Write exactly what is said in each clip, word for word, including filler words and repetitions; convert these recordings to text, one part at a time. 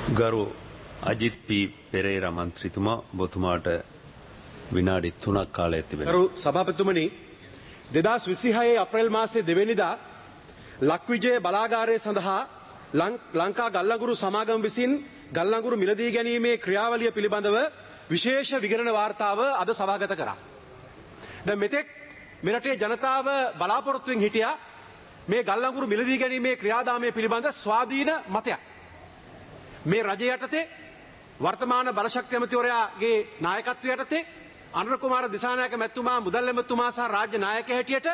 ගරු අජිත් පී පෙරේරා මන්ත්‍රීතුමා ඔබතුමාට විනාඩි තුනක් කාලයක් තිබෙනවා. ගරු සභාපතිතුමනි දෙදහස් විසිහය අප්‍රේල් මාසයේ දෙවැනිදා ලක්විජය බලාගාරය සඳහා ලංකා ගල්ලංගුරු සමාගම විසින් ගල්ලංගුරු මිලදී ගැනීමේ ක්‍රියාවලිය පිළිබඳව විශේෂ විගණන වාර්තාව අද සභාගත කරා. දැන් මෙතෙක් මෙරටේ ජනතාව බලාපොරොත්තුවෙන් හිටියා මේ ගල්ලංගුරු මිලදී ගැනීමේ ක්‍රියාදාමය පිළිබඳ ස්වාධීන මතයක්. මේ රජය යටතේ වර්තමාන බලශක්ති ඇමතිවරයාගේ නායකත්වය යටතේ අනුර කුමාර දිසානායක මැතිතුමා මුදල් ඇමතිතුමා සහ රාජ්‍ය නායකයා හැටියට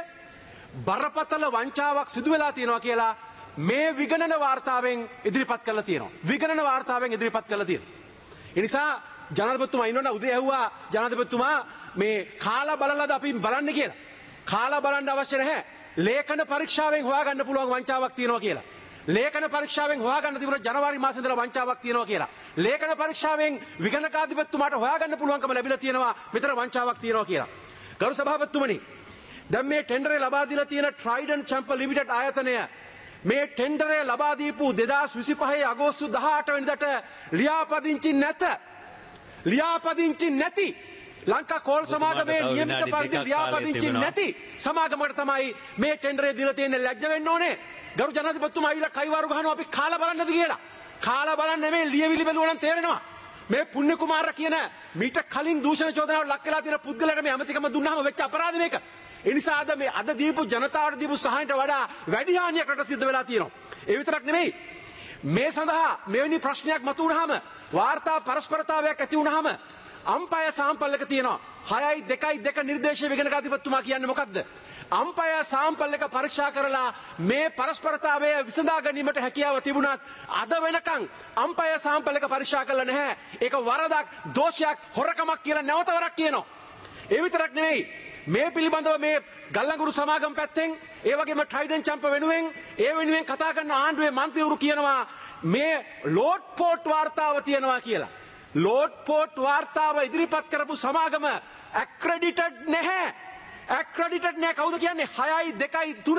බරපතල වංචාවක් සිදු වෙලා තියෙනවා කියලා මේ විගණන වාර්තාවෙන් ඉදිරිපත් කරලා තියෙනවා. විගණන වාර්තාවෙන් ඉදිරිපත් කරලා තියෙනවා. ඒ නිසා ජනාධිපතිතුමා ඉන්නවනේ උදේ ඇහුවා ජනාධිපතිතුමා මේ කාලා බලලාද අපි බලන්න කියලා. කාලා බලන්න අවශ්‍ය නැහැ. ලේඛන පරීක්ෂාවෙන් හොයාගන්න පුළුවන් වංචාවක් තියෙනවා කියලා. ලේඛන පරීක්ෂාවෙන් හොයාගන්න තිබුණ ජනවාරි මාසෙ ඉඳලා වංචාවක් තියෙනවා කියලා. ලේඛන පරීක්ෂාවෙන් විගණකාධිපතිතුමාට හොයාගන්න පුළුවන්කම ලැබිලා තියෙනවා මෙතන වංචාවක් තියෙනවා කියලා. ගරු සභාපතිතුමනි දැන් මේ ටෙන්ඩරේ ලබා දීලා තියෙන ට්‍රයිඩන්ට් චැම්පර් ලිමිටඩ් ආයතනය මේ ටෙන්ඩරේ ලබා දීපු දෙදහස් විසිපහේ අගෝස්තු දහඅට වෙනිදාට ලියාපදිංචි නැත. ලියාපදිංචි නැති ලංකා කෝල් සමාගමේ නියමිත පරිදි ලියාපදිංචි නැති සමාගමකට තමයි මේ ටෙන්ඩරේ දීලා තියෙන්නේ. ලැජ්ජ වෙන්න ඕනේ. ගරු ජනාධිපතිතුමා ආවිලා කයිවාරු ගහනවා අපි කාලා බලන්නද කියලා. කාලා බලන්න නෙමෙයි ලියවිලි බැලුවා නම් තේරෙනවා. මේ පුණ්‍ය කුමාර කියන මීට කලින් දූෂණ චෝදනාවට ලක් වෙලා තියෙන පුද්ගලයාට මේ ඇමතිකම දුන්නාම වෙච්ච අපරාධ මේක. ඒ නිසා අද මේ අද දීපු ජනතාවට දීපු සහායට වඩා වැඩි හානියක් රට සිද්ධ වෙලා තියෙනවා. ඒ විතරක් නෙමෙයි මේ සඳහා මෙවැනි ප්‍රශ්නයක් මතුවුනහම වාර්තා පරස්පරතාවයක් ඇති වුනහම අම්පය සාම්පල් එක තියෙනවා. හයයි දෙකයි දෙක නිර්දේශ විගණකාධිපතිතුමා කියන්නේ මොකක්ද? අම්පය සාම්පල් එක පරීක්ෂා කරලා මේ පරස්පරතාවය විසඳා ගැනීමට හැකියාව තිබුණත් අද වෙනකන් අම්පය සාම්පල් එක පරීක්ෂා කළා නැහැ. ඒක වරදක්, දෝෂයක්, හොරකමක් කියලා නැවත වරක් කියනවා. ඒ විතරක් නෙවෙයි මේ පිළිබඳව මේ ගල්ලංගුරු සමාගම පැත්තෙන් ඒ වගේම ට්‍රයිඩන්ට් චැම්පර් වෙනුවෙන් ඒ වෙනුවෙන් කතා කරන ආණ්ඩුවේ මන්ත්‍රීවරු කියනවා මේ ලෝඩ් පෝට් වාර්තාව තියෙනවා කියලා. ලෝඩ් පෝට් වාර්තාව ඉදිරිපත් කරපු සමාගම ඇක්‍රෙඩිටඩ් නැහැ. ඇක්‍රෙඩිටඩ් නැහැ. කවුද කියන්නේ? හයයි දෙකයි තුන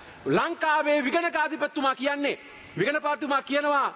ලංකාවේ විගණකාධිපතිතුමා කියන්නේ. විගණකපාලතුමා කියනවා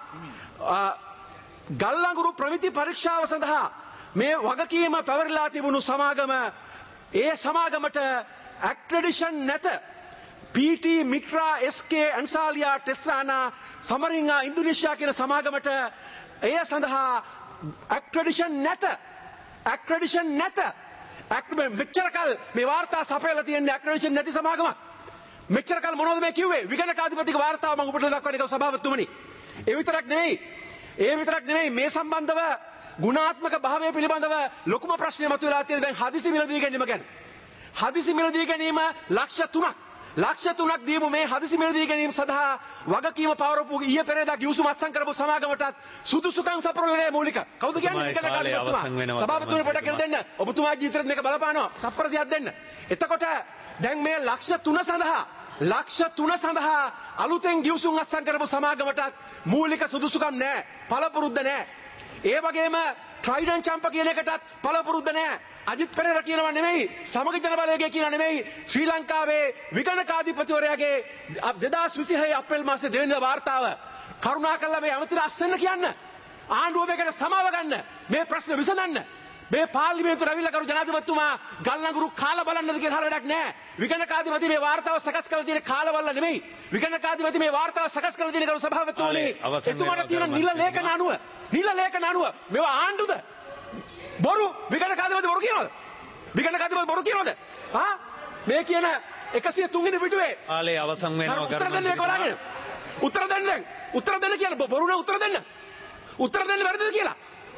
ගල්ලංගුරු ප්‍රමිති පරීක්ෂාව සඳහා මේ වගකීම පැවරලා තිබුණු සමාගම ඒ සමාගමට ඇක්‍රෙඩිෂන් නැත. P T Mitra S K අන්සාලියා ටෙස්රානා සමරිංගා ඉන්දුනීසියා කියන සමාගමට එය සඳහා ඇක්‍රෙඩිෂන් නැත. ඇක්‍රෙඩිෂන් නැත. මෙච්චරකල් මේ වාර්තා සපයලා තියෙන්නේ ඇක්‍රෙඩිෂන් නැති සමාගමක්. මෙච්චරකල් මොනවද මේ කිව්වේ? විගණකාධිපතික වාර්තාව මම ඔබට දක්වන්නේ සභාපතිතුමනි. ඒ විතරක් නෙවෙයි. ඒ විතරක් නෙවෙයි මේ සම්බන්ධව ගුණාත්මක භාවය පිළිබඳව ලොකුම ප්‍රශ්නයක් මතුවලා තියෙන දැන් හදිසි මිලදී ගැනීම ගැන. හදිසි මිලදී ගැනීම ලක්ෂ තුනක් ලක්ෂ තුනක් දීපු මේ හදිසි මිලදී ගැනීම සඳහා වගකීම පවරපු ඊයේ පෙරේදා ගිවිසුම අත්සන් කරපු සමාගමටත් සුදුසුකම් සපුරන්නේ මූලික. කවුද කියන්නේ? විගණකාධිපතිතුමා. සභාපතිතුමා පොඩක් කියලා දෙන්න. ඔබතුමාගේ ජීවිතේත් මේක බලපානවා. තප්පර තියක් දෙන්න. එතකොට දැන් මේ ලක්ෂ තුන සඳහා ලක්ෂ තුන සඳහා අලුතෙන් ගිවිසුම් අත්සන් කරපු සමාගමටත් මූලික සුදුසුකම් නැහැ. පළපුරුද්ද නැහැ. ඒ වගේම ට්‍රයිඩන්ට් චැම්පර් කියන එකටත් පළපුරුද්ද නැහැ. අජිත් පෙරේරා කියනවා නෙමෙයි, සමග ජන බලවේගය කියනවා නෙමෙයි, ශ්‍රී ලංකාවේ විගණකාධිපතිවරයාගේ දෙදහස් විසිහය අප්‍රේල් මාසයේ දෙවෙනිදා වාර්තාව කරුණාකරලා මේ ඇමතිලා අස්සන්න කියන්න. ආණ්ඩුව මේකට සමාව ගන්න. මේ ප්‍රශ්න විසඳන්න. මේ පාර්ලිමේන්තුවට අවිල්ලා කරු ජනාධිපතිතුමා ගල්ලංගුරු කාලා බලන්නද කියලා හර වැඩක් නැහැ. විගණකාධිපති මේ වාර්තාව සකස් කරලා තියෙන කාලවල නෙමෙයි. විගණකාධිපති මේ වාර්තාව සකස් කරලා තියෙන කරු සභාපතිතුමානේ එතුමාට තියෙන නිල ලේඛන අනුව නිල ලේඛන අනුව මේවා ආණ්ඩුද? බොරු විගණකාධිපති බොරු කියනවද? විගණකාධිපති බොරු කියනවද? ආ මේ කියන එකසිය තුන් වෙනි පිටුවේ කාලේ අවසන් වෙනවා උත්තර දෙන්න මේක බලන්න. උත්තර දෙන්න දැන්. උත්තර දෙන්න කියලා බොරුනේ උත්තර දෙන්න. උත්තර දෙන්න වැරදිද කියලා?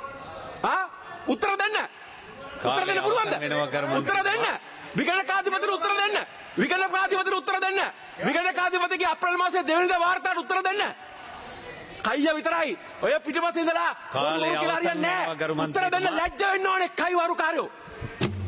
ආ උත්තර දෙන්න. උත්තර දෙන්න පුළුවන්ද? උත්තර දෙන්න. විගණකාධිපතිට උත්තර දෙන්න. විගණකාධිපතිට උත්තර දෙන්න. විගණකාධිපතිගේ අප්‍රේල් මාසයේ දෙවෙනිදා වාර්තාවට උත්තර දෙන්න. කයිය විතරයි. ඔය පිටිපස්සේ ඉඳලා කාලේ උත්තර දෙන්න ලැජ්ජ වෙන්න ඕනේ කයිවාරු කාර්යෝ.